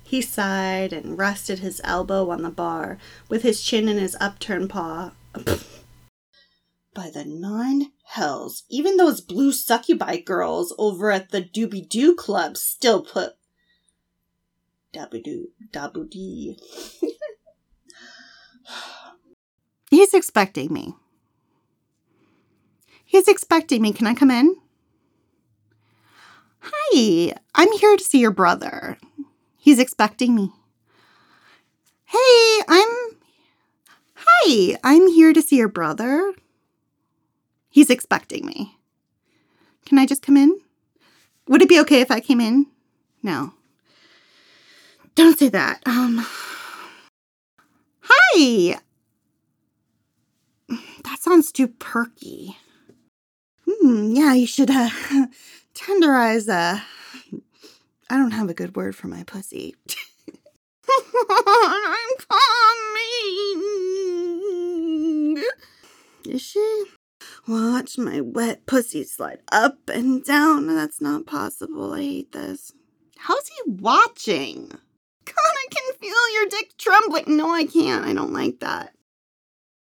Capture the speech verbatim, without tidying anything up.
He sighed and rested his elbow on the bar, with his chin in his upturned paw. By the nine hells, even those blue succubi girls over at the Doobie-Doo Club still put... Daboo-doo, daboo-dee. He's expecting me. He's expecting me. Can I come in? Hi, I'm here to see your brother. He's expecting me. Hey, I'm... Hi, I'm here to see your brother. He's expecting me. Can I just come in? Would it be okay if I came in? No. Don't say that. Um... Hi! That sounds too perky. Hmm, yeah, you should, uh, tenderize, uh... I don't have a good word for my pussy. I'm coming. Is she? Watch my wet pussy slide up and down. That's not possible. I hate this. How's he watching? God, I can feel your dick trembling. No, I can't. I don't like that.